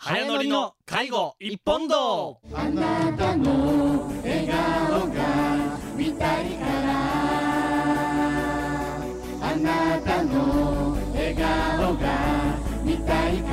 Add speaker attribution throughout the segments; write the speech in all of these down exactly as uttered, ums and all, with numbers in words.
Speaker 1: 早乗りの介護一本道。
Speaker 2: あなたの笑顔が見たいから、あなたの笑顔が見たいから。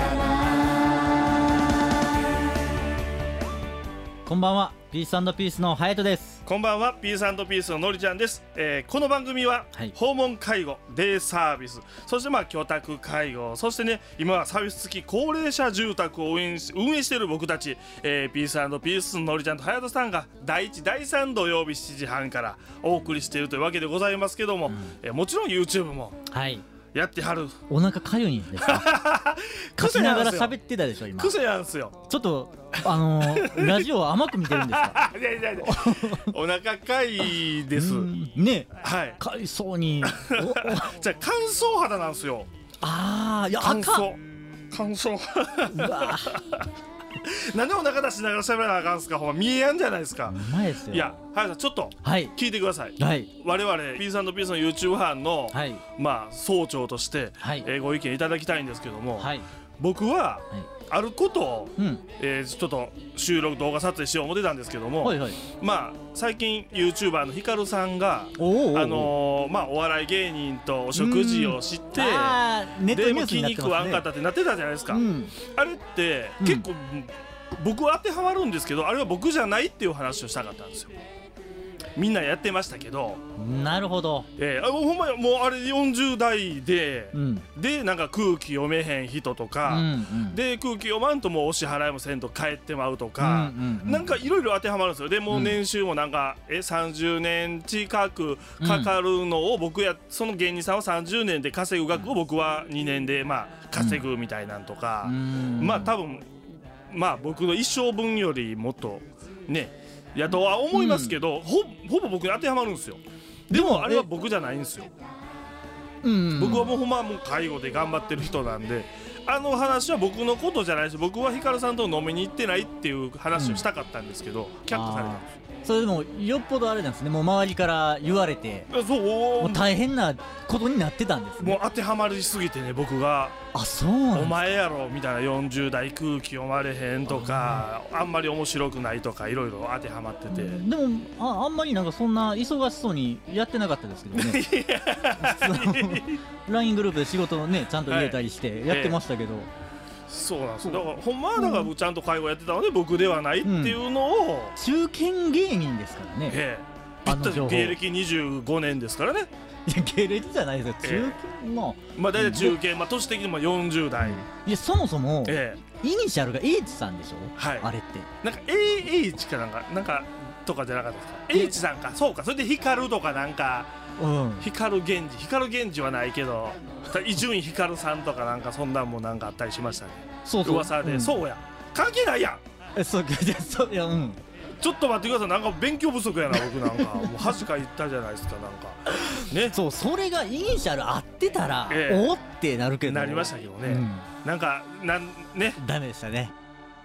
Speaker 1: こんばんは、ピース&ピースのハヤトです。
Speaker 3: こんばんは、ピース&ピースののりちゃんです。えー、この番組は、はい、訪問介護、デイサービス、そしてまあ居宅介護、そしてね今はサービス付き高齢者住宅を運営し、運営している僕たち、えー、ピース&ピースののりちゃんとハヤトさんがだいいちだいさん土曜日しちじはんからお送りしているというわけでございますけども、うん、えー、もちろん YouTube も、はいやってはる。
Speaker 1: お腹かゆいんですか？書きながら喋ってたでしょ今。
Speaker 3: 癖なんですよ。
Speaker 1: ちょっとあのー、ラジオ甘く見てるんですか？
Speaker 3: いやいやいやお腹かいです
Speaker 1: ね。
Speaker 3: はい。
Speaker 1: かいそうに。
Speaker 3: じゃあ乾燥肌なんですよ。
Speaker 1: ああ、いや
Speaker 3: 乾燥乾燥。うわなんでお腹出しながら喋らなあかんすか。ほんま見えやんじゃないですか。
Speaker 1: うまいですよ。
Speaker 3: いや、はやさんちょっと聞いてください。はい、我々ピース&ピースの YouTube 班の、はい、まあ総長として、はい、えー、ご意見いただきたいんですけども、はい、僕は、はい、あることを、うん、えー、ちょっと収録動画撮影しよう思ってたんですけども、はいはい、まあ最近 YouTuber のヒカルさんがあのー、まあお笑い芸人とお食事を知って、でも筋肉はあんかったってなってたじゃないですか。うん、あれって、うん、結構僕は当てはまるんですけど、あれは僕じゃないっていう話をしたかったんですよ。みんなやってましたけど。
Speaker 1: なるほど。
Speaker 3: えー、あほんまもうあれよんじゅう代で、うん、でなんか空気読めへん人とか、うんうん、で空気読まんともうお支払いもせんと帰ってまうとか、うんうんうん、なんかいろいろ当てはまるんですよ。でもう年収もなんか、うん、えさんじゅうねん近くかかるのを僕や、その芸人さんはさんじゅうねんで稼ぐ額を僕はにねんでまあ稼ぐみたいなんとか、うん、まあ多分まあ僕の一生分よりもっとねやとは思いますけど、うん、ほ, ほぼ僕に当てはまるんですよ。でもあれは僕じゃないんですよ。うん、僕はもうほんまもう介護で頑張ってる人なんで、あの話は僕のことじゃないし、僕はヒカルさんと飲みに行ってないっていう話をしたかったんですけど、うん、却下されたんですよ。
Speaker 1: それでもよっぽどあれなんですね。もう周りから言われて、そうもう大変なことになってたんですね。
Speaker 3: もう当てはまりすぎてね、僕が
Speaker 1: あそうなん
Speaker 3: お前やろみたいな、よんじゅう代空気読まれへんとか あ, あんまり面白くないとかいろいろ当てはまってて、うん、
Speaker 1: でも あ, あんまりなんかそんな忙しそうにやってなかったですけどね。ライン グループで仕事をねちゃんと入れたりしてやってましたけど、はい、ええ
Speaker 3: そうなんですよ。だからほんまはだからちゃんと介護やってたので僕ではないっていうのを、
Speaker 1: うん、中堅芸人ですからね、
Speaker 3: ええ、あの情報芸歴にじゅうごねんですからね。
Speaker 1: いや芸歴じゃないですよ、中堅、ええ、まあ
Speaker 3: まあ大体中堅、まあ年的にもよんじゅう代、うん、
Speaker 1: いやそもそも、ええ、イニシャルが H さんでしょ、はい、あれって
Speaker 3: なんか エーエイチ かなんかなんかとかじゃなかったですか。 H さんか、そうか。それで光とかなんか、うん、光源氏光源氏はないけど伊集院光さんとかなんかそんなんもなんかあったりしましたね。そうそう噂で、うん、そうや関係ないやん。
Speaker 1: えそうか、じゃそういや、うん、
Speaker 3: ちょっと待ってください。なんか勉強不足やな僕なんか。もう恥かいったじゃないですか。なんかね、
Speaker 1: そうそれがイニシャル合ってたら、ええ、おってなるけど
Speaker 3: なりましたけどね、うん、なんかなんね
Speaker 1: ダメでしたね。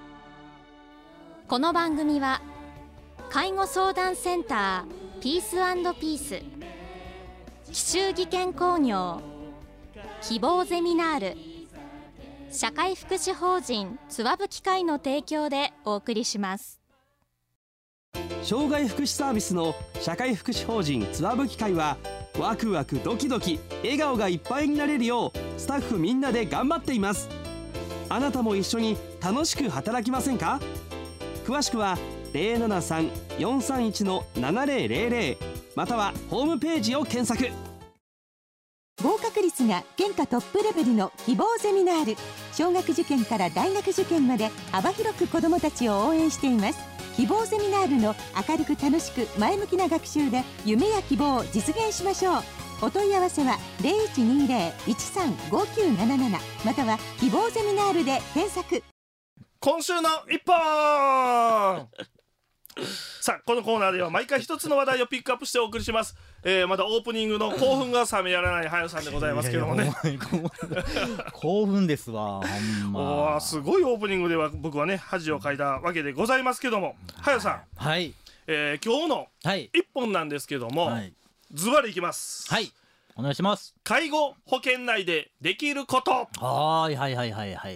Speaker 4: この番組は介護相談センターピース&ピース、紀州技研工業、希望ゼミナール、社会福祉法人つわぶ機会の提供でお送りします。
Speaker 5: 障害福祉サービスの社会福祉法人つわぶ機会は、ワクワクドキドキ笑顔がいっぱいになれるようスタッフみんなで頑張っています。あなたも一緒に楽しく働きませんか？詳しくは ゼロななさん よんさんいち のななゼロゼロゼロ またはホームページを検索。
Speaker 6: 合格率が県下トップレベルの希望ゼミナール。小学受験から大学受験まで幅広く子どもたちを応援しています。希望ゼミナールの明るく楽しく前向きな学習で夢や希望を実現しましょう。お問い合わせは ゼロいちにゼロ いちさん ごきゅうななな または希望ゼミナールで検索。
Speaker 3: 今週の一本さあこのコーナーでは毎回一つの話題をピックアップしてお送りします。えー、まだオープニングの興奮が冷めやらない早さんでございますけどもね。いやいや
Speaker 1: 興奮ですわほんま。
Speaker 3: おすごいオープニングでは僕はね恥をかいたわけでございますけども、早さん、
Speaker 1: はい、
Speaker 3: えー、今日の一本なんですけども、はい、ズバリいきます。
Speaker 1: はいお願いします。
Speaker 3: 介護保険内でできること。
Speaker 1: はいはいはいはいはい。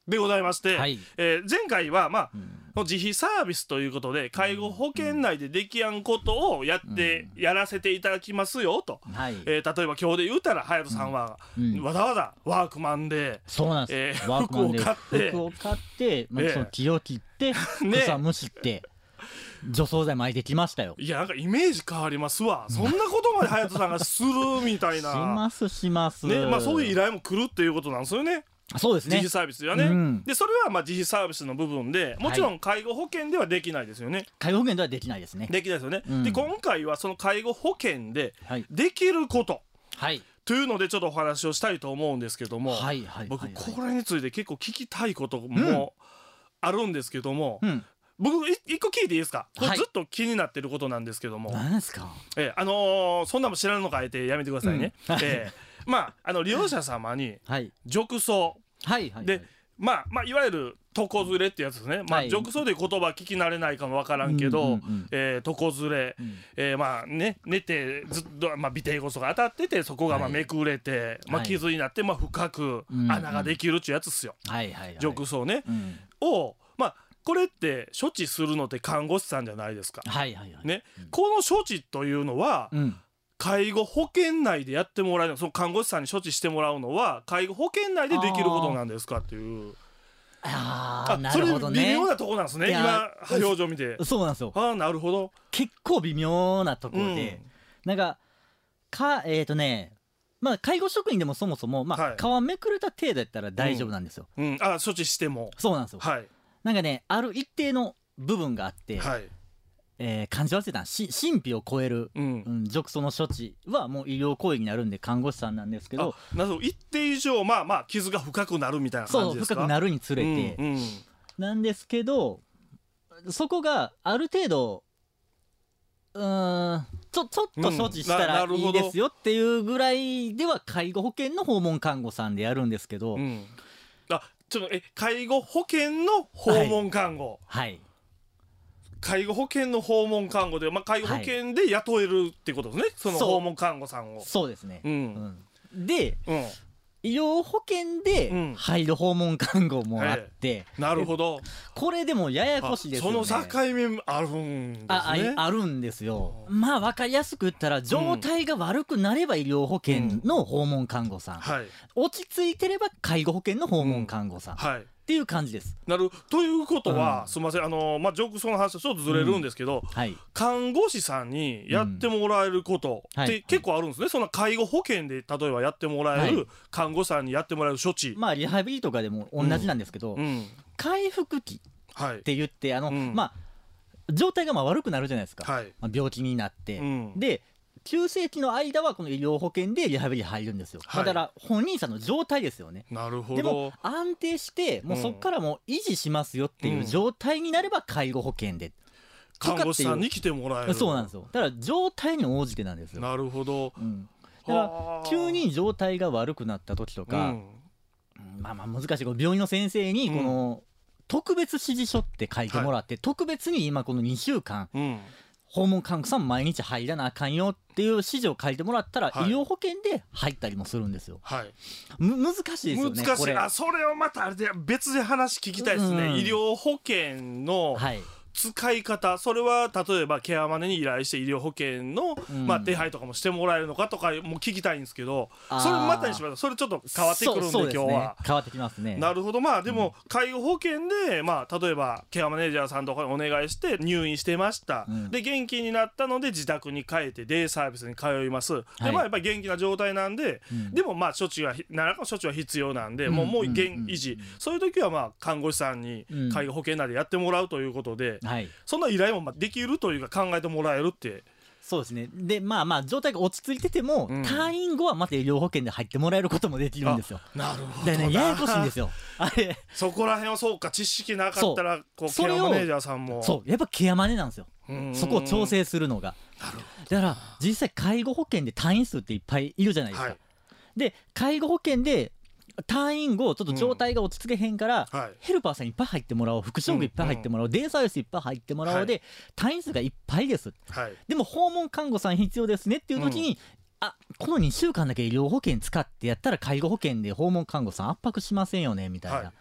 Speaker 3: でございまして、
Speaker 1: はい、
Speaker 3: えー、前回はまあ、
Speaker 1: うん、
Speaker 3: 自費サービスということで介護保険内でできやんことをやって、うん、やらせていただきますよと、はい、えー、例えば今日で言うたら隼人さんは、うんうん、わざわざワークマンで
Speaker 1: そうなんです、えー、ワークマンで
Speaker 3: 服を買って
Speaker 1: 服を買って、まあ、その木を切って草むしって、ね、除草剤巻いてきましたよ。
Speaker 3: いやなんかイメージ変わりますわ、そんなことまで隼人さんがするみたいな
Speaker 1: しますします、
Speaker 3: ね、まあ、そういう依頼も来るっていうことなんですよね。
Speaker 1: そうですね、
Speaker 3: 自費サービスはね、うん、でそれはまあ自費サービスの部分でもちろん介護保険ではできないですよね、はい、
Speaker 1: 介護保険ではできないですね
Speaker 3: できないですよね、うん、で今回はその介護保険でできること、はい、というのでちょっとお話をしたいと思うんですけども、はいはい、僕これについて結構聞きたいこともあるんですけども、うん、僕一個聞いていいですか、これずっと気になってることなんですけども、
Speaker 1: 何ですか、
Speaker 3: えー、あのー、そんなも知らんのかあえてやめてくださいね、うん、えー、まああの利用者様に褥瘡、はいはい、で、まあまあいわゆる床ずれってやつですね、まあ、褥瘡で言葉聞き慣れないかもわからんけど、うんうんうん、えー、床ずれ、うん、えー、まあね寝てずっと、まあ、尾てい骨が当たっててそこがまあめくれて、はい、まあ、傷になってまあ深く穴ができるっていうやつっすよ、褥瘡ね、うん、をまあこれって処置するのって看護師さんじゃないですか、はいはいはい、ね、うん、この処置というのは、うん、介護保険内でやってもらえる、その看護師さんに処置してもらうのは介護保険内でできることなんですかっていう。
Speaker 1: ああ、なるほどね。
Speaker 3: それ微妙なとこなんですね、今表情見て。
Speaker 1: そうなんですよ。
Speaker 3: ああ、なるほど。
Speaker 1: 結構微妙なところで、うん、なんかかえっ、ー、とねまあ介護職員でもそもそもまあ、はい、皮めくれた程度やったら大丈夫なんですよ、
Speaker 3: うんうん、あ、処置しても
Speaker 1: そうなんですよ、はい、なんかねある一定の部分があって、はい、えー、漢字忘れたんし神秘を超える、うんうん、褥瘡の処置はもう医療行為になるんで看護師さんなんですけど、
Speaker 3: なるほど、一定以上まあまあ傷が深くなるみたいな感じですか。
Speaker 1: そう深くなるにつれて、うんうん、なんですけどそこがある程度うーんちょ、ちょっと処置したらいいですよっていうぐらいでは介護保険の訪問看護さんでやるんですけど、うん、
Speaker 3: あちょっとえ介護保険の訪問看護、はい、はい、介護保険の訪問看護で、まあ、介護保険で雇えるっていうことですね、はい、その訪問看護さんを。
Speaker 1: そうですね、うんうん、で、うん、医療保険で入る訪問看護もあって、
Speaker 3: うん、なるほど、
Speaker 1: これでもややこしいですよね。
Speaker 3: その境目あるんですね。
Speaker 1: あ、あ、あるんですよ。まあ分かりやすく言ったら状態が悪くなれば医療保険の訪問看護さん、うん、はい、落ち着いてれば介護保険の訪問看護さん、うん、はいっていう感じです。
Speaker 3: なるということは、うん、すみません、あのまあ褥瘡の話とちょっとずれるんですけど、うん、はい、看護師さんにやってもらえることって結構あるんですね、はい、その介護保険で例えばやってもらえる、はい、看護師さんにやってもらえる処置、
Speaker 1: まあリハビリとかでも同じなんですけど、うんうん、回復期って言って、はい、あの、うん、まあ状態がまあ悪くなるじゃないですか、はい、まあ、病気になって、うん、で急性期の間はこの医療保険でリハビリ入るんですよ、はい、だから本人さんの状態ですよね。
Speaker 3: なるほど。
Speaker 1: でも安定してもうそこからもう維持しますよっていう状態になれば介護保険で、うん、
Speaker 3: 看護師さんに来てもらえる。
Speaker 1: そうなんですよ。だから状態に応じてなんですよ。
Speaker 3: なるほど、
Speaker 1: うん、だから急に状態が悪くなった時とか、うん、まあまあ難しい、病院の先生にこの特別指示書って書いてもらって、はい、特別に今このにしゅうかん、うん、訪問看護さん毎日入らなあかんよっていう指示を書いてもらったら、はい、医療保険で入ったりもするんですよ、はい、む難しいですよね。
Speaker 3: 難しい。
Speaker 1: これ
Speaker 3: あそれをまたあれで別で話聞きたいですね、うん、医療保険の、はい、使い方、それは例えばケアマネに依頼して医療保険の、うん、まあ、手配とかもしてもらえるのかとかも聞きたいんですけど、それまたにしましょう。それちょっと変わってくるんで、
Speaker 1: そうですね、
Speaker 3: 今日は
Speaker 1: 変わってきますね。
Speaker 3: なるほど。まあでも、うん、介護保険で、まあ、例えばケアマネージャーさんとかにお願いして入院してました、うん、で元気になったので自宅に帰ってデイサービスに通います、はい、でまあやっぱり元気な状態なんで、うん、でもまあ処置は何らかの処置は必要なんで、うん、もうもう現維持、うん、そういう時はまあ看護師さんに介護保険内でやってもらうということで、うん、はい、そんな依頼もできるというか考えてもらえるって。
Speaker 1: そうですね。でまあまあ状態が落ち着いてても、うん、退院後はまた医療保険で入ってもらえることもできるんですよ。
Speaker 3: なるほどな。
Speaker 1: でね、ややこしいんですよあれそ
Speaker 3: こら辺はそうか、知識なかったらこうケアマネージャーさんも
Speaker 1: そうやっぱケアマネなんですよ、そこを調整するのが。
Speaker 3: なるほど。
Speaker 1: だから実際介護保険で退院数っていっぱいいるじゃないですか、はい、で介護保険で退院後ちょっと状態が落ち着けへんから、うん、はい、ヘルパーさんいっぱい入ってもらおう、副職いっぱい入ってもらおう、うん、デイサービスいっぱい入ってもらおうで、はい、退院数がいっぱいです、はい、でも訪問看護さん必要ですねっていう時に、うん、あこのにしゅうかんだけ医療保険使ってやったら介護保険で訪問看護さん圧迫しませんよねみたいな、はい、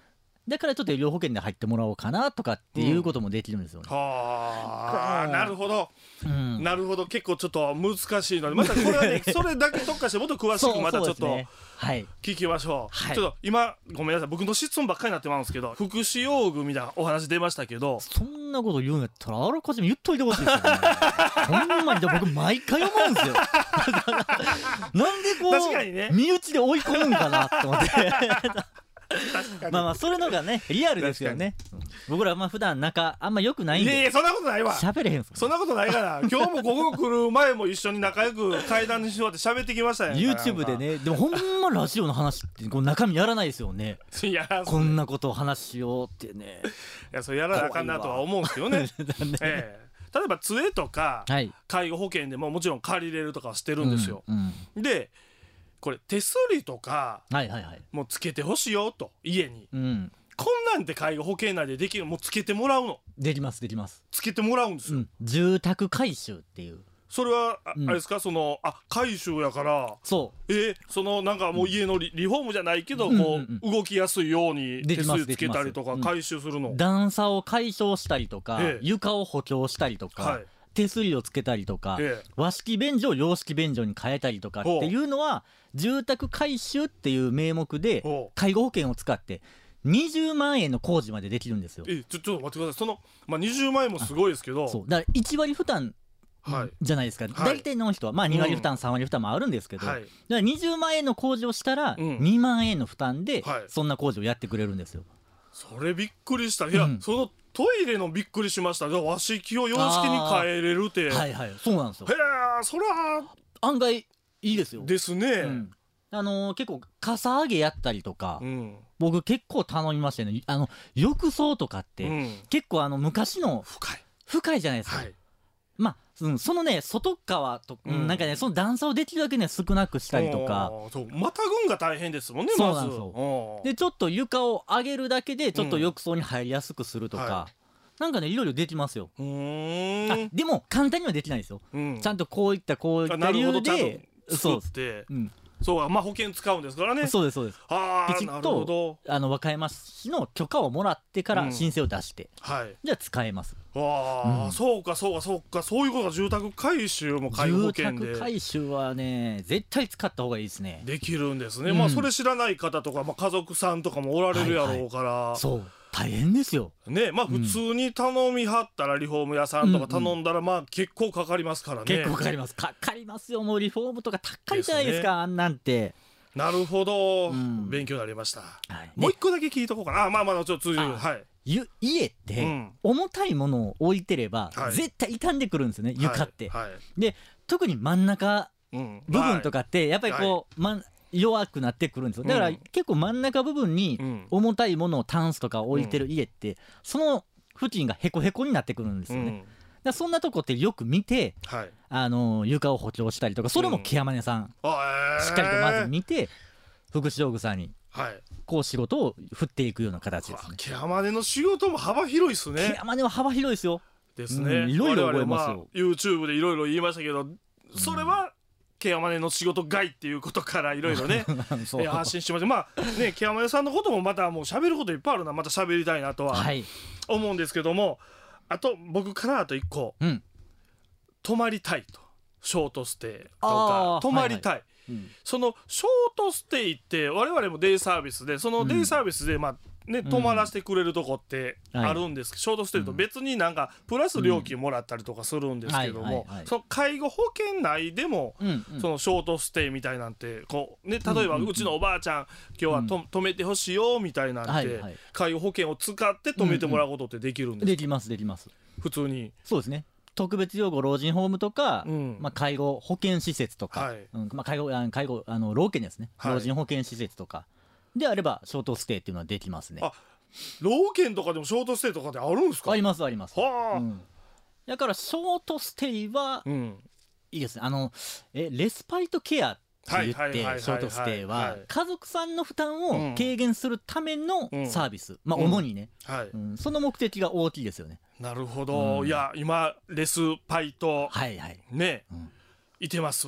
Speaker 1: だからちょっと医療保険で入ってもらおうかなとかっていうこともできるんですよね。
Speaker 3: うん、はあ、なるほど、うん、なるほど。結構ちょっと難しいので、またこれはねそれだけ特化してもっと詳しくまたちょっと聞きましょう。はい、ちょっと今ごめんなさい、僕の質問ばっかりになってまうんですけど、福祉用具みたいなお話出ましたけど、
Speaker 1: そんなこと言うんやったらあらかじめ言っといてほしいですよねほんまに僕毎回思うんですよなんでこう
Speaker 3: 確かに、ね、
Speaker 1: 身内で追い込むんかなと思ってまあまあそれのがねリアルですよね。僕らまあ普段仲あんま良くないんで。
Speaker 3: いやいやそんなことないわ。
Speaker 1: 喋れへんす
Speaker 3: そんなことないから今日もここ来る前も一緒に仲良く階段に座って喋ってきましたよ。
Speaker 1: YouTube でね。でもほんまラジオの話ってこう中身やらないですよね
Speaker 3: いや
Speaker 1: こんなことを話しようってね。
Speaker 3: いやそれやらなあかんなとは思うんですけどねね、えー、例えば杖とか、はい、介護保険でももちろん借りれるとかはしてるんですよ、うんうん、でこれ手すりとか、はいはいはい、もうつけてほしいよと家に、うん、こんなんて介護保険内でできる。もうつけてもらうの。
Speaker 1: できますできます。
Speaker 3: つけてもらうんですよ、うん、
Speaker 1: 住宅改修っていう。
Speaker 3: それは あ,、うん、あれですか、そのあ改修やからそうえー、そのなんかもう家の リ,、うん、リフォームじゃないけど、うんこう、うんうん、動きやすいように手すりつけたりとか改修するの、うん、
Speaker 1: 段差を解消したりとか、ええ、床を補強したりとか、はい、手すりをつけたりとか、ええ、和式便所を洋式便所に変えたりとかっていうのは住宅改修っていう名目で介護保険を使ってにじゅうまんえんの工事までできるんですよ。
Speaker 3: えちょ、ちょっと待ってください。その、まあ、にじゅうまんえんもすごいですけど、
Speaker 1: そうだからいちわり負担じゃないですか、はい、大体の人は、まあ、にわり負担、うん、さんわり負担もあるんですけど、はい、だからにじゅうまんえんの工事をしたらにまんえんの負担でそんな工事をやってくれるんですよ。
Speaker 3: それびっくりした。いや、うん、そのトイレのびっくりしました。和式を洋式に変えれるって。
Speaker 1: はいはいそうなんですよ。
Speaker 3: へえそれは
Speaker 1: 案外いいですよ。
Speaker 3: ですね、うん、
Speaker 1: あのー、結構かさ上げやったりとか、うん、僕結構頼みましたね。あの浴槽とかって、うん、結構あの昔の
Speaker 3: 深い
Speaker 1: 深いじゃないですか、はい、まあ、うん、そのね外側と、うん、なんかねその段差をできるだけね少なくしたりとか。
Speaker 3: そうまたぐんが大変ですもんね。
Speaker 1: そうなんですよ。でちょっと床を上げるだけでちょっと浴槽に入りやすくするとか、うんはい、なんかねいろいろできますよ。うーんあでも簡単にはできないですよ、うん、ちゃんとこういったこういった理由で
Speaker 3: そうって、うん、そうまあ保険使うんですからね。
Speaker 1: そうですそうです。
Speaker 3: あ
Speaker 1: きちっとあの和歌山市の許可をもらってから申請を出して、うんはい、じゃあ使えます。
Speaker 3: わあ、うん、そうかそうかそうかそういうことが住宅改修も介護保険で。
Speaker 1: 住宅改修はね絶対使った方がいいですね。
Speaker 3: できるんですね、うん、まあそれ知らない方とか、まあ、家族さんとかもおられるやろうから、はいはい、
Speaker 1: そう大変ですよ
Speaker 3: ね。まあ普通に頼みはったらリフォーム屋さんとか頼んだらまあ結構かかりますからね。
Speaker 1: 結構かかりますかかりますよ。もうリフォームとか高いじゃないですか、ね、あんなんて。
Speaker 3: なるほど、うん、勉強になりました、はいね、もう一個だけ聞いとこうかな。あまあまあちょっと通じる、はい、
Speaker 1: 家って重たいものを置いてれば、うん、絶対傷んでくるんですよね、はい、床って、はいはい、で特に真ん中部分とかってやっぱりこう、はいま弱くなってくるんですよ。だから結構真ん中部分に重たいものをタンスとか置いてる家ってその付近がヘコヘコになってくるんですよね、うん、だからそんなとこってよく見て、はい、あの床を補強したりとかそれもケアマネさん、うん、しっかりとまず見て福祉道具さんにこう仕事を振っていくような形ですね。
Speaker 3: ケアマネの仕事も幅広いですね。
Speaker 1: ケアマネは幅広いですよ。
Speaker 3: ですね。いろいろ覚えますよ。我々、まあ、YouTube でいろいろ言いましたけどそれはケアマネの仕事外っていうことからいろいろね発信してました。まあねケアマネさんのこともまたもう喋ることいっぱいあるな。また喋りたいなとは思うんですけども、はい、あと僕からあといっこ、うん、泊まりたいとショートステイとか泊まりたい、はいはいうん、そのショートステイって我々もデイサービスでそのデイサービスでまあね、泊まらせてくれるとこってあるんですけど、うん、ショートステイと別になんかプラス料金もらったりとかするんですけども、その介護保険内でも、うんうん、そのショートステイみたいなんてこう、ね、例えばうちのおばあちゃん今日はと、うん、泊めてほしいよみたいなんて、はいはい、介護保険を使って泊めてもらうことってできるんですか？
Speaker 1: できますできます。
Speaker 3: 普通に
Speaker 1: そうですね。特別養護老人ホームとか、うんまあ、介護保健施設とか、はいうんまあ、介護介護あの老健ですね、はい、老人保健施設とかであればショートステイっていうのはできますね。
Speaker 3: あ老健とかでもショートステイとかであるんですか？
Speaker 1: ありますあります。はあ、うん、だからショートステイは、うん、いいですね。あのえレスパイトケアって言ってショートステイは家族さんの負担を軽減するためのサービス、うん、まあ主にね、うんはいうん、その目的が大きいですよね。
Speaker 3: なるほど、うん、いや今レスパイト、
Speaker 1: はいはい、
Speaker 3: ね、うん、いてますわ。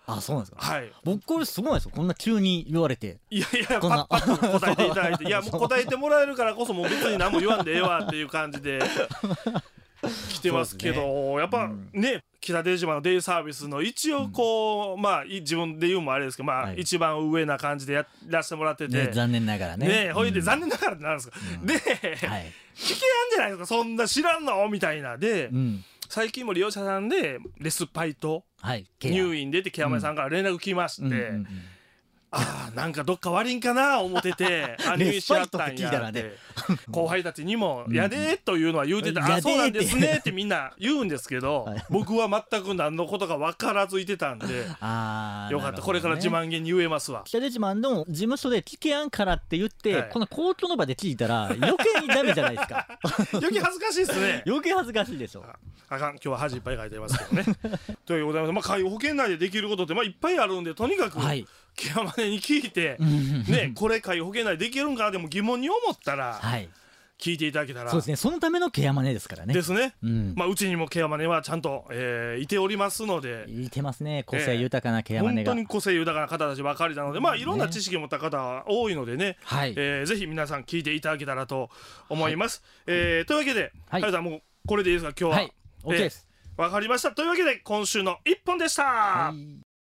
Speaker 1: あ、そうなんですか。
Speaker 3: はい、
Speaker 1: 僕これすごいですよ、こんな急に言われて。
Speaker 3: いやいや、パッパッと答えていただいていやもう答えてもらえるからこそもう別に何も言わんでええわっていう感じで来てますけど、ね、やっぱね、うん、北出島のデイサービスの一応こう、うん、まあ自分で言うもあれですけど、まあ、はい、一番上な感じでやらせてもらってて、
Speaker 1: ね、残念ながらね
Speaker 3: ね、ほいで残念ながらってなるんですか、うん、で、はい、聞けやんじゃないですかそんな知らんのみたいなで、うん、最近も利用者さんでレスパイト、はい、入院でってケアマネさんから連絡来まして、うんうんうんうん、あーなんかどっか悪いんかな思っててあ入院しちゃったんやって、後輩たちにも「やで」というのは言うてた、あそうなんですねってみんな言うんですけど、僕は全く何のことか分からずいてたんで、あよかった、これから自慢げに言えますわ。
Speaker 1: 北出島の事務所で聞けやんからって言って、この公共の場で聞いたら余計にダメじゃないですか。
Speaker 3: 余計恥ずかしいですね。
Speaker 1: 余計恥ずかしいでしょ。
Speaker 3: あかん、今日は恥いっぱい書いてますけどね。ということでございます。まあ介護保険内でできることってまあいっぱいあるんで、とにかく、はい、ケアマネに聞いてね、これ介護保険内できるんかなでも疑問に思ったら、はい、聞いていただけたら。
Speaker 1: そうですね、そのためのケアマネですからね。
Speaker 3: ですね、うん、まあうちにもケアマネはちゃんと、えー、いておりますので。
Speaker 1: いてますね、個性豊かなケアマネが、
Speaker 3: えー、本当に個性豊かな方たちばかりなので、まあいろんな知識を持った方は多いのでね、はい、えー、ぜひ皆さん聞いていただけたらと思います、はい、えー、というわけで、はい、さんもうこれでいいですか今日は。はい、 OK です。わかりました。というわけで今週の一本でした、はい、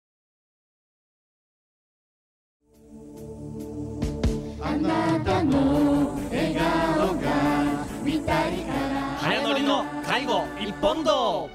Speaker 2: あなたの笑顔が見たいから
Speaker 3: 早乗りの介護一本道。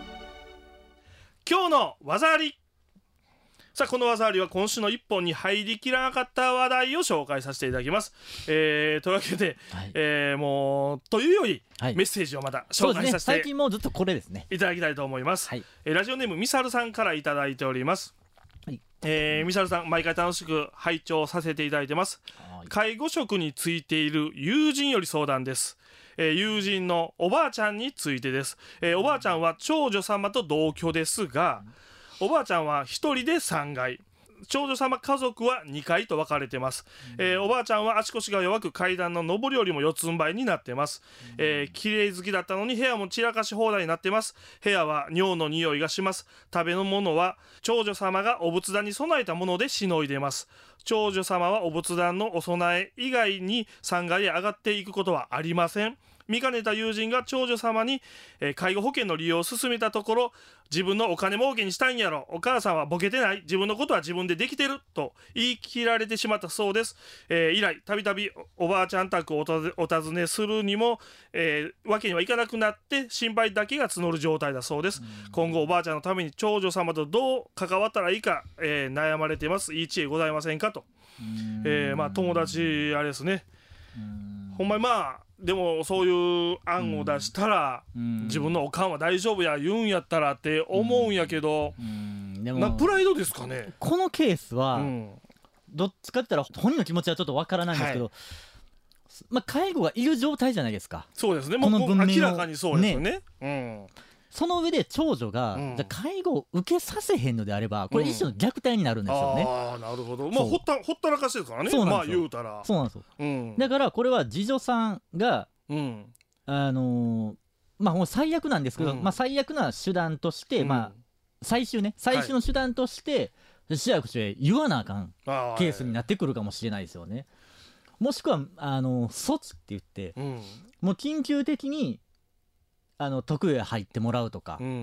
Speaker 3: 今日の技あり。さあこの技ありは今週の一本に入りきらなかった話題を紹介させていただきます、えー、というわけで、はい、えー、もうというより、はい、メッセージをまた紹介させて、ね、
Speaker 1: 最近もうずっとこれですね
Speaker 3: いただきたいと思います、はい、えー、ラジオネームみさるさんからいただいております、はい、えー、みさるさん毎回楽しく拝聴させていただいてます。介護職についている友人より相談です。えー、友人のおばあちゃんについてです。えー、おばあちゃんは長女様と同居ですが、おばあちゃんはひとりでさんがい、長女様家族はにかいと分かれてます、うん、えー、おばあちゃんは足腰が弱く階段の上り下りも四つん這いになってます、うん、えー、綺麗好きだったのに部屋も散らかし放題になってます。部屋は尿の匂いがします。食べのものは長女様がお仏壇に備えたものでしのいでます。長女様はお仏壇のお供え以外にさんがいへ上がっていくことはありません。見かねた友人が長女様に、えー、介護保険の利用を勧めたところ、自分のお金儲けにしたいんやろ、お母さんはボケてない、自分のことは自分でできてると言い切られてしまったそうです。えー、以来たびたびおばあちゃん宅をお尋ねするにも、えー、わけにはいかなくなって心配だけが募る状態だそうです。今後おばあちゃんのために長女様とどう関わったらいいか、えー、悩まれています。いい知恵ございませんかと。えー、まあ友達あれですね、ほんまにまあでもそういう案を出したら、うん、自分のおかんは大丈夫や言うんやったらって思うんやけど、うんうん、でもなプライドですかね。
Speaker 1: このケースは、うん、どっちかって言ったら本人の気持ちはちょっとわからないんですけど、はい、まあ、介護がいる状態じゃないですか。
Speaker 3: そうですね、もうもう明らかにそうですよね、うん、
Speaker 1: その上で長女が、うん、じゃ介護を受けさせへんのであればこれ一種の虐待になるんですよね、うん、
Speaker 3: ああなるほど、まあ、ほったほったらかしですからね。まあ言うたら
Speaker 1: そうなんですよ、うん、だからこれは次女さんが、うん、あのー、まあもう最悪なんですけど、うん、まあ最悪な手段として、うん、まあ最終ね最終の手段として、はい、市役所へ言わなあかんケースになってくるかもしれないですよね。もしくはあの措置って言って、うん、もう緊急的にあの特へ入ってもらうとか、うん、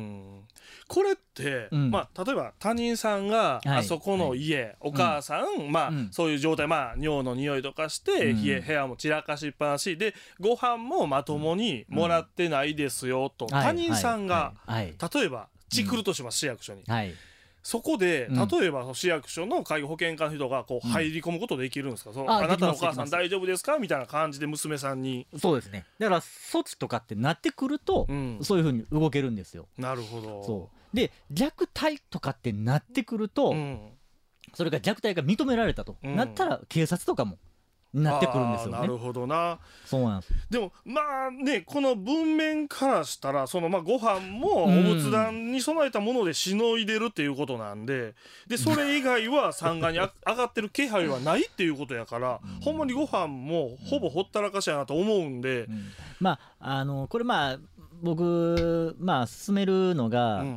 Speaker 3: これって、うん、まあ、例えば他人さんがあそこの家、はい、お母さん、うん、まあ、うん、そういう状態、まあ、尿の匂いとかして、うん、部屋も散らかしっぱなしでご飯もまともにもらってないですよと、うん、他人さんが、はいはいはい、例えばチクるとします、市役所に、はい、そこで例えば市役所の介護保険課の人がこう入り込むことできるんですか、うん、その あ, あなたのお母さん大丈夫ですかみたいな感じで娘さんに。
Speaker 1: そうですね、だから措置とかってなってくると、うん、そういう風に動けるんですよ。
Speaker 3: なるほど。
Speaker 1: そうで虐待とかってなってくると、うん、それが虐待が認められたと、うん、なったら警察とかもなってくるんですよね。
Speaker 3: なるほどな。
Speaker 1: そうなんです。
Speaker 3: でもまあね、この文面からしたらそのまあご飯もお仏壇に備えたものでしのいでるっていうことなんで、でそれ以外は産がに上がってる気配はないっていうことやから、ほんまにご飯もほぼほったらかしやなと思うんで、うん、
Speaker 1: まああのこれまあ僕まあ進めるのが、うん、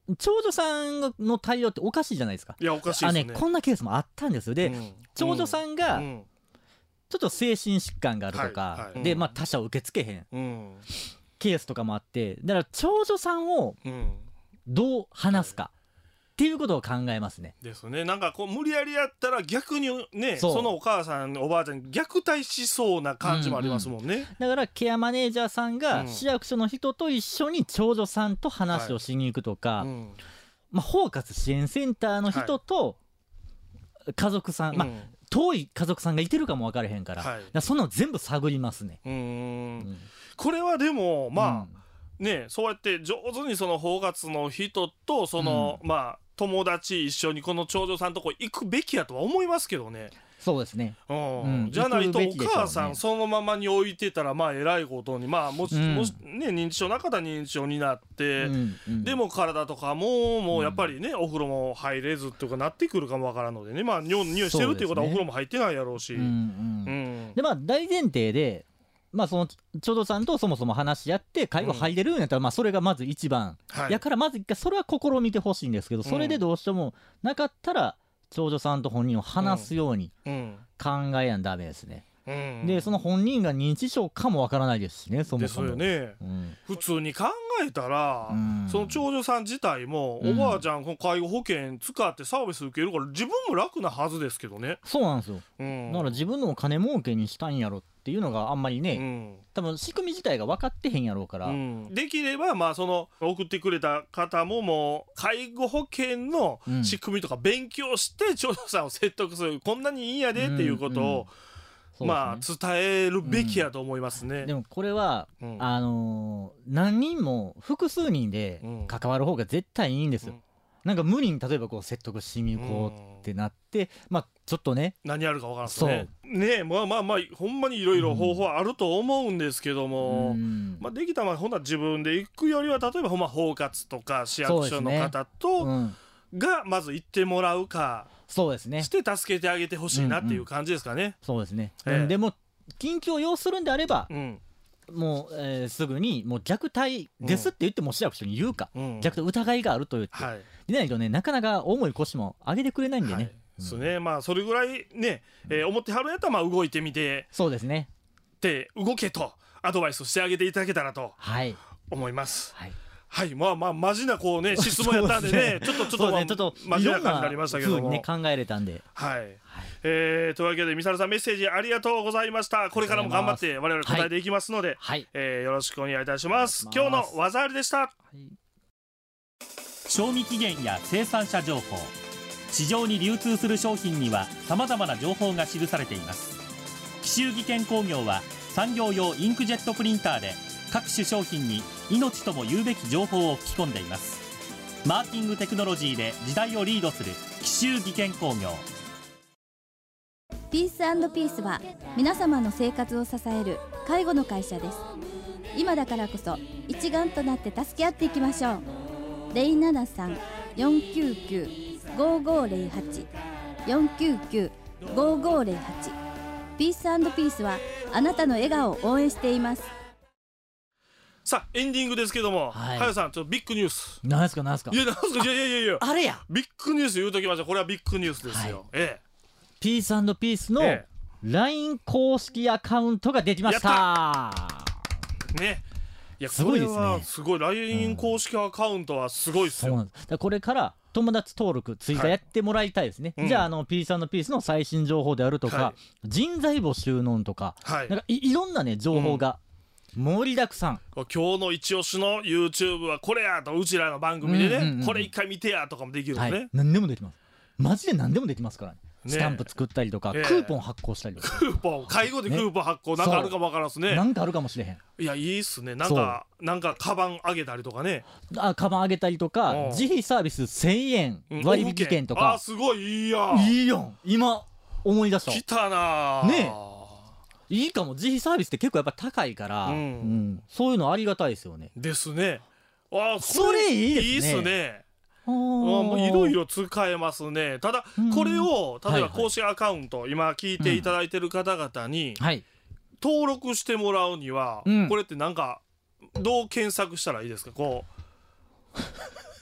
Speaker 1: 長女さんの対応っておかしいじゃないですか。
Speaker 3: いやおかしいですね。
Speaker 1: あねこんなケースもあったんですよ。で、うん、長女さんがちょっと精神疾患があるとか、はいはい、で、まあ、他者を受け付けへん、うん、ケースとかもあって、だから長女さんをどう話すか、はいっていうことを考えますね。
Speaker 3: ですね。なんかこう無理やりやったら逆にね そ, そのお母さんおばあちゃんに虐待しそうな感じもありますもんね、うんうん、
Speaker 1: だからケアマネージャーさんが市役所の人と一緒に長女さんと話をしに行くとか、はいうんまあ、包括支援センターの人と家族さん、はいまあ、遠い家族さんがいてるかも分からへんから、はい、だからそんなの全部探りますね。
Speaker 3: うーん、うん、これはでもまあ、うんね、そうやって上手にその包括の人とその、うん、まあ友達一緒にこの長女さんとこ行くべきやとは思いますけどね。
Speaker 1: そうですね、
Speaker 3: うんうん、じゃないとお母さんそのままに置いてたらまあえらいことにまあもし、うん、もしね認知症なかったら認知症になって、うんうん、でも体とかももうやっぱりね、うん、お風呂も入れずとかなってくるかもわからんのでねまあ匂いしてるっていうことはお風呂も入ってないやろうし、うんうん
Speaker 1: うん、でまあ大前提でまあ、その長女さんとそもそも話し合って介護入れるんやったらまあそれがまず一番、はい、やからまず一回それは試みてほしいんですけど、それでどうしてもなかったら長女さんと本人を話すように考えやんダメですね、うん、でその本人が認知症かもわからないですしね。そもそも
Speaker 3: ですよね、うん、普通に考えたら、うん、その長女さん自体も、うん、おばあちゃん介護保険使ってサービス受けるから自分も楽なはずですけどね。
Speaker 1: そうなんですよ、うん、だから自分のお金儲けにしたんやろっていうのがあんまりね、うん、多分仕組み自体が分かってへんやろうから、うん、
Speaker 3: できればまあその送ってくれた方ももう介護保険の仕組みとか勉強して長女さんを説得する、こんなにいいんやでっていうことを、うんうんまあ伝えるべきやと思いますね、
Speaker 1: うん、でもこれは、うん、あのー、何人も複数人で関わる方が絶対いいんですよ、うん、なんか無理に例えばこう説得しに行こうってなって、うん、まあちょっとね
Speaker 3: 何あるか分からんすね。ねまあまあまあほんまにいろいろ方法あると思うんですけども、うん、まあできたらほんなら自分で行くよりは例えばほんま包括とか市役所の方と、ねうん、がまず行ってもらうか
Speaker 1: そうですね
Speaker 3: して助けてあげてほしいなっていう感じですかね、うんうん、
Speaker 1: そうですね、えー、でも緊急を要するんであれば、うん、もう、えー、すぐにもう虐待ですって言っても市役所に言うか、うん、虐待疑いがあると言って、はい、でないとねなかなか重い腰も上げてくれないんでね、はい
Speaker 3: そうね、まあそれぐらいね、えー、思ってはるんやったらまあ動いてみて
Speaker 1: そうですね
Speaker 3: で動けとアドバイスしてあげていただけたらと思います、はいはい、まあまあマジなこうね質問やったんでねちょっとちょっと、まあ、ちょっとマジな感じになりましたけども、
Speaker 1: ね、考えれたんで
Speaker 3: はい、はいえー、というわけでミサルさんメッセージありがとうございました。これからも頑張って我々答えていきますので、はいえー、よろしくお願いいたします。今日の技ありでした、はい、
Speaker 7: 賞味期限や生産者情報市場に流通する商品にはさまざまな情報が記されています。紀州技研工業は産業用インクジェットプリンターで各種商品に命とも言うべき情報を吹き込んでいます。マーキングテクノロジーで時代をリードする紀州技研工業。
Speaker 4: ピース&ピースは皆様の生活を支える介護の会社です。今だからこそ一丸となって助け合っていきましょう。ゼロななさん よんきゅうきゅう ごごゼロはち よんきゅうきゅう ごごゼロはち ピース&ピースはあなたの笑顔を応援しています。
Speaker 3: さあエンディングですけども、はい、はやさんちょっとビッグニュース。
Speaker 1: なんすかなんすか。
Speaker 3: いやなんすかいやいやいやいや
Speaker 1: あれや
Speaker 3: ビッグニュース言うときましょう。これはビッグニュースですよ、はいええ、
Speaker 1: ピース&ピースの ライン 公式アカウントができました。や
Speaker 3: ったねいやすごいですね。すごい ライン 公式アカウントはすごいですよ、うん、そうなんです。だ
Speaker 1: これから友達登録追加やってもらいたいですね、はい、じゃあ、あのピース&ピースの最新情報であるとか、はい、人材募集のとか、はい、なんか い, いろんなね情報が盛りだくさん、
Speaker 3: うん、今日の一押しの YouTube はこれやとうちらの番組でね、うんうんうん、これ一回見てやとかもできるのね、はい、
Speaker 1: 何でもできます。マジで何でもできますからね。スタンプ作ったりとか、ね、クーポン発行したりとか、
Speaker 3: クーポン介護でクーポン発行、ね、なんかあるかもわからんすね。
Speaker 1: なんかあるかもしれへん。
Speaker 3: いやいいっすね。なんかなんかカバンあげたりとかね。
Speaker 1: あカバンあげたりとか自費サービスせんえん割引券とか、うん、
Speaker 3: あすごいいいやん
Speaker 1: いいやん今思い出した。
Speaker 3: 来たな
Speaker 1: ねえいいかも。自費サービスって結構やっぱ高いから、うんうん、そういうのありがたいですよね。
Speaker 3: ですね。あ
Speaker 1: それいいですね。
Speaker 3: いいっすね。もういろいろ使えますね。ただこれを例えば公式アカウント、はいはい、今聞いていただいてる方々に、うんはい、登録してもらうには、うん、これってなんかどう検索したらいいですか。こう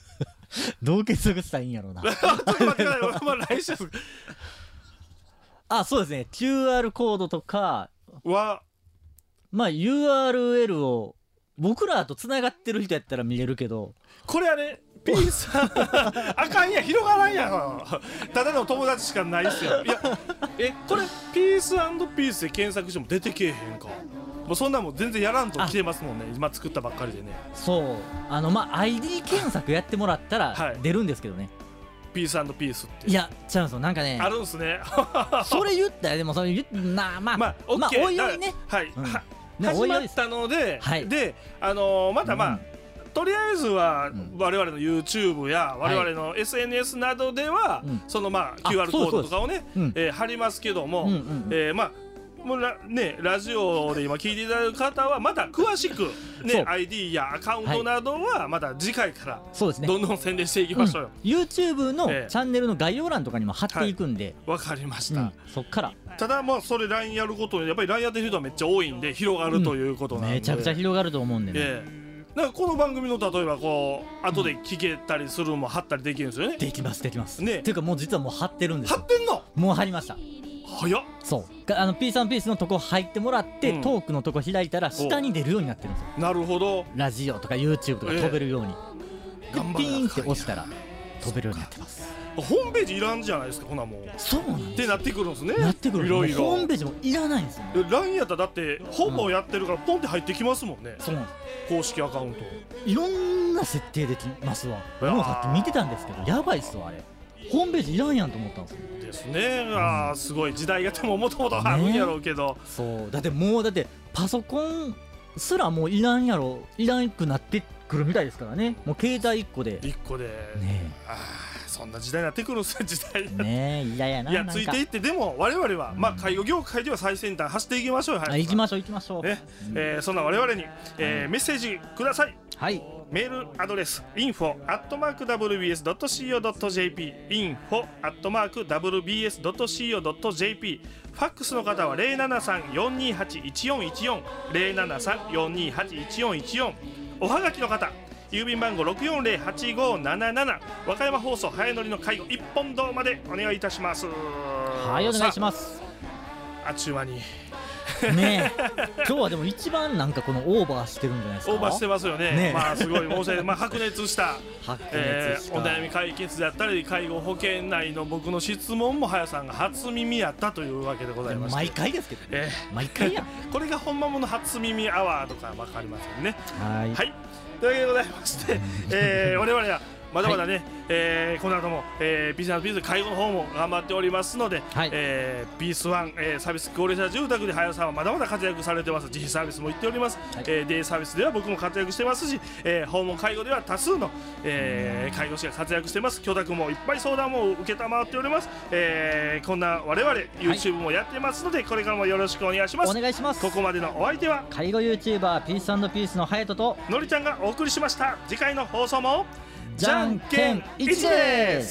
Speaker 1: どう結束したらいいんやろうな。
Speaker 3: ちょっと待ってください。まあ来週
Speaker 1: あ、そうですね。キューアール コードとか
Speaker 3: は
Speaker 1: まあ ユーアールエル を僕らとつながってる人やったら見れるけど、
Speaker 3: これあれ P さんあかんや広がらんやん。ただの友達しかないっすよ。いやえこれピース&ピースで検索しても出てけえへんか。もうそんなんもん全然やらんと来てますもんね。今作ったばっかりでね。
Speaker 1: そうあのまあ アイディー 検索やってもらったら出るんですけどね、
Speaker 3: ピース&ピースって
Speaker 1: いや違うんですよ。なんかね
Speaker 3: あるんすね
Speaker 1: それ言ったらでもそれ言っなまあ
Speaker 3: まあ、
Speaker 1: まあ
Speaker 3: OK
Speaker 1: おいおいね、
Speaker 3: はい、
Speaker 1: うん
Speaker 3: は
Speaker 1: ね
Speaker 3: 始まったので、
Speaker 1: はい、
Speaker 3: であのー、またまあ、うんとりあえずは我々の YouTube や我々の エスエヌエス などでは、はい、そのまあ キューアール コードとかをね、うんえー、貼りますけども、うんうんうんえー、まあもうラねラジオで今聞いていただく方はまた詳しくね アイディー やアカウントなどはまた次回からどんどん宣伝していきましょうよ。
Speaker 1: うん、YouTube のチャンネルの概要欄とかにも貼っていくんで。
Speaker 3: わ、はい、かりました。うん、
Speaker 1: そっから。
Speaker 3: ただまあそれ ライン やることでやっぱり ライン やってる人はめっちゃ多いんで広がるということなんで、うん、
Speaker 1: めちゃくちゃ広がると思うんでね。
Speaker 3: えーなんかこの番組の例えばこう後で聞けたりするのも貼ったりできるんですよね。
Speaker 1: できますできます
Speaker 3: ね。
Speaker 1: っていうかもう実はもう貼ってるんですよ。
Speaker 3: 貼ってんの？
Speaker 1: もう貼りました。
Speaker 3: 早っ。
Speaker 1: そうあのピース&ピースのとこ入ってもらって、うん、トークのとこ開いたら下に出るようになってるんですよ。
Speaker 3: なるほど。
Speaker 1: ラジオとか YouTube とか飛べるように、
Speaker 3: えー、
Speaker 1: でピーンって押したら飛べるようになってます。
Speaker 3: ホームページいらんじゃないですか。ほなもう
Speaker 1: そうなんです
Speaker 3: ってなってくるんですね。
Speaker 1: なってくる。
Speaker 3: いろいろ
Speaker 1: ホームページもいらないんですよ、ね、
Speaker 3: ライン やったらだってほぼやってるからポンって入ってきますもんね、
Speaker 1: うん、そうなんです。
Speaker 3: 公式アカウント
Speaker 1: いろんな設定できますわ。俺もさっき見てたんですけどやばいっすわあれ。ホームページいらんやんと思ったんですよ。
Speaker 3: ですね、うん、あすごい時代がでももともとあるんやろうけど、ね、
Speaker 1: そうだってもうだってパソコンすらもういらんやろいらんくなってくるみたいですからね。もう携帯いっこで
Speaker 3: いっこでねあそんな時代になってくるんですよ。時代
Speaker 1: ねえ嫌やな。
Speaker 3: いやついていってでも我々は、うん、まあ介護業界では最先端走っていきましょう。
Speaker 1: はい、行きましょう行きましょう、ね
Speaker 3: うんえー、そんな我々に、えー、メッセージください。
Speaker 1: はい。
Speaker 3: メールアドレス インフォ アットマーク ダブリュービーエス ドット シーオー ドット ジェーピー インフォ アットマーク ダブリュービーエス ドット シーオー ドット ジェーピー ファックスの方は ゼロななさん よんにはち いちよんいちよん ゼロななさん よんにはち いちよんいちよん。おはがきの方郵便番号 ろくよんゼロ はちごなななな 和歌山放送早乗りの介護一本堂までお願いいたします。
Speaker 1: はいお願いします。
Speaker 3: あっちゅう間に
Speaker 1: ねえ今日はでも一番なんかこのオーバーしてるんじゃないですか。
Speaker 3: オーバーしてますよ ね, ねまあすごい申し訳ない、まあ、白熱した
Speaker 1: 白熱した、
Speaker 3: えー、お悩み解決だったり介護保険内の僕の質問も早さんが初耳やったというわけでございまして、
Speaker 1: 毎回ですけどね、
Speaker 3: えー、
Speaker 1: 毎回や
Speaker 3: これが本間もの初耳アワーとか分かりませんね。
Speaker 1: はい、
Speaker 3: はい、というわけでございまして、えー、我々はまだまだね、はいえー、この後も、えー、ピース&ピース介護の方も頑張っておりますので、はいえー、ピースワン、えー、サービス高齢者住宅で早さんはまだまだ活躍されてます。自費サービスも行っております、はいえー、デイサービスでは僕も活躍してますし、えー、訪問介護では多数の、えー、介護士が活躍してます。許諾もいっぱい相談も受けたまわっております、えー、こんな我々 YouTube もやってますので、はい、これからもよろしくお願いします。
Speaker 1: お願いします。
Speaker 3: ここまでのお相手は
Speaker 1: 介護 YouTuber ピース&ピースの隼人と
Speaker 3: のりちゃんがお送りしました。次回の放送も
Speaker 1: じゃんけんいちです。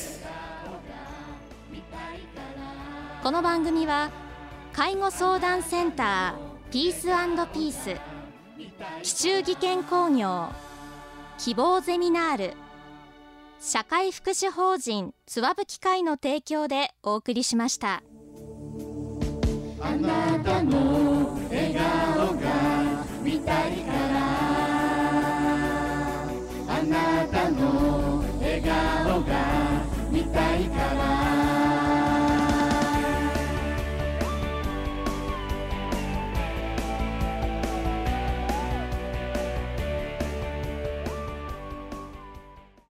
Speaker 4: この番組は介護相談センターピース&ピース、紀州技研工業、希望ゼミナール、社会福祉法人つわぶき会の提供でお送りしました。
Speaker 2: あなたの笑顔が見たいから、あなたの笑顔が見たいから